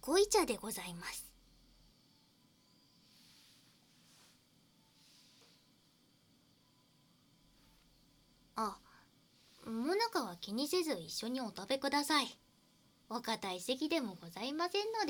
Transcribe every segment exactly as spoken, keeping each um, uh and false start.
こい茶でございます。あ、もなかは気にせず一緒にお食べください。お堅い席でもございませんので。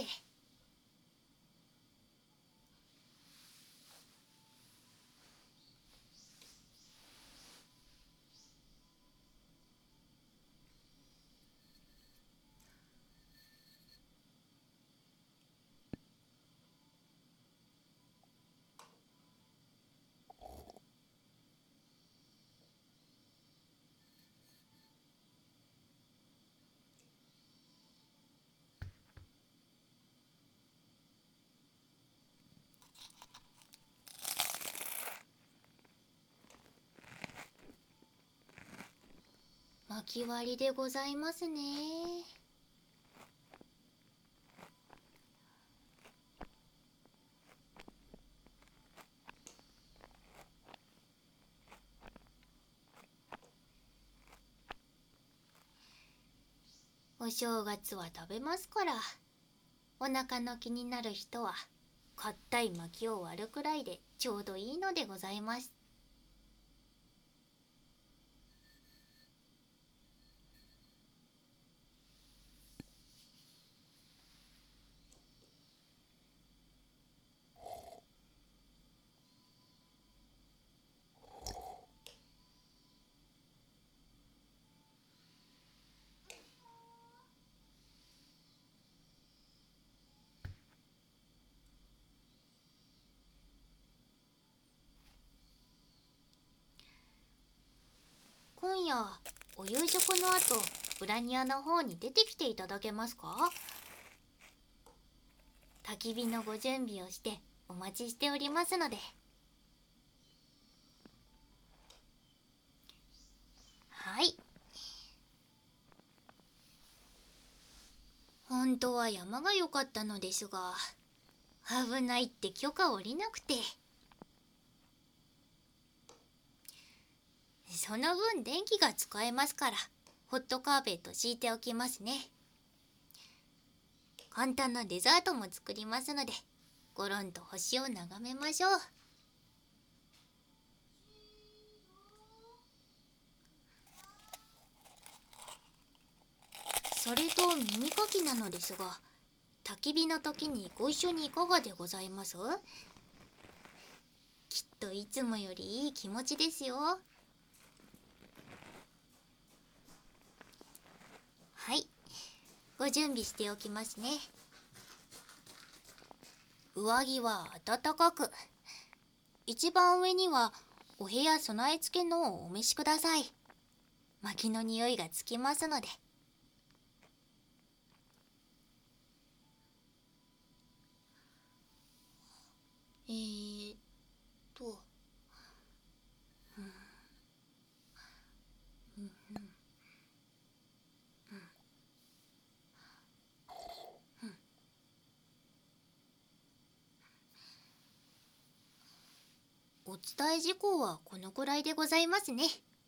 巻き割りでございますね。お正月は食べますから、お腹の気になる人は硬い薪を割るくらいでちょうどいいのでございます。今夜お夕食の後、ブラニアの方に出てきていただけますか？焚き火のご準備をしてお待ちしておりますので。はい。本当は山が良かったのですが、危ないって許可下りなくて。その分電気が使えますから、ホットカーペット敷いておきますね。簡単なデザートも作りますので、ごろんと星を眺めましょう。それと耳かきなのですが、焚き火の時にご一緒にいかがでございます？きっといつもよりいい気持ちですよ。はい、ご準備しておきますね。上着は暖かく、一番上にはお部屋備え付けのをお召しください。薪の匂いがつきますので。えーっと、うんうんうんうん、お伝え事項はこのくらいでございますね。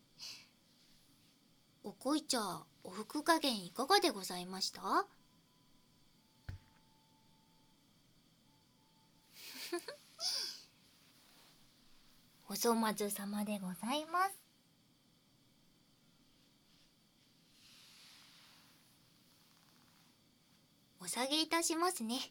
お濃茶、おふく加減いかがでございました？お粗末様でございます。お下げいたしますね。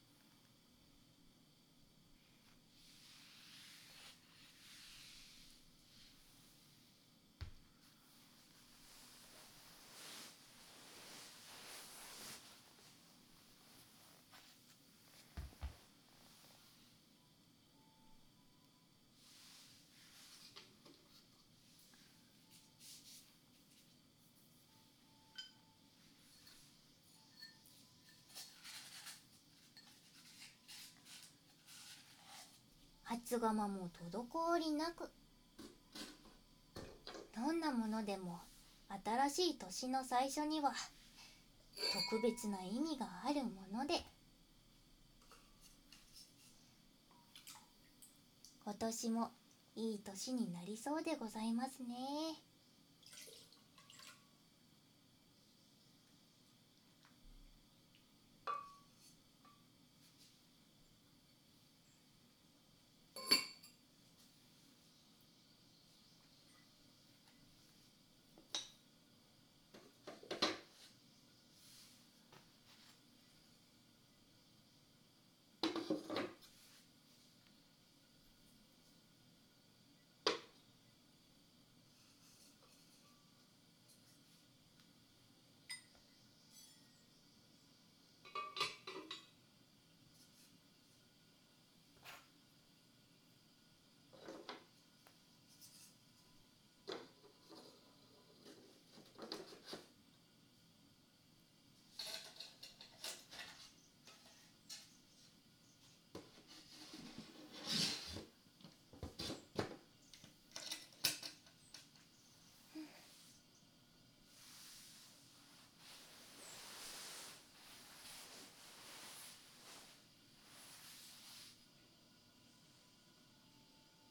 初釜も滞りなく。どんなものでも新しい年の最初には特別な意味があるもので、今年もいい年になりそうでございますね。